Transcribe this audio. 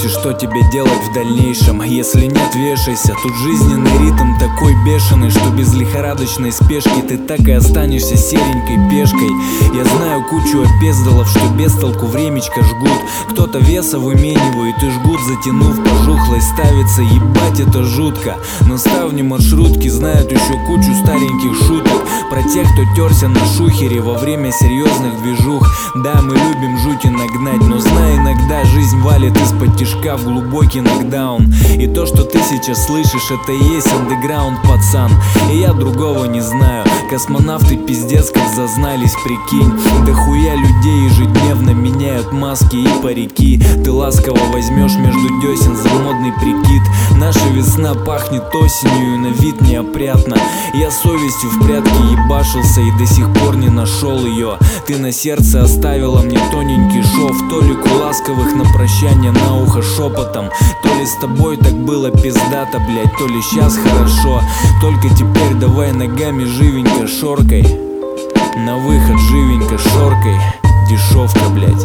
вопросе, что тебе делать в дальнейшем. Если нет, вешайся. Тут жизненный ритм такой бешеный, что без лихорадочной спешки ты так и останешься серенькой пешкой. Я знаю кучу опездалов, что без толку времечко жгут. Кто-то веса выменивает и жгут, затянув пожухлой ставится. Ебать, это жутко. Но ставни маршрутки знают еще кучу стареньких шуток про тех, кто терся на шухере во время серьезных движух. Да, мы любим жути нагнать, но знай, иногда жизнь валит из-под тишка в глубокий нокдаун. И то, что ты сейчас слышишь, это и есть андеграунд, пацан. И я другого не знаю. Космонавты пиздец как зазнались, прикинь. Да хуя людей ежедневно меняют маски и парики. Ты ласково возьмешь между десен за модный прикид. Наша весна пахнет осенью и на вид неопрятно. Я совестью в прятки ебашился и до сих пор не нашел ее. Ты на сердце оставила мне тоненький шов, толику ласковых на прощание на ухо шепотом. То ли с тобой так было пиздато, блять, то ли сейчас хорошо. Только теперь давай ногами живенько шоркой. На выход живенько шоркой. Дешевка, блять.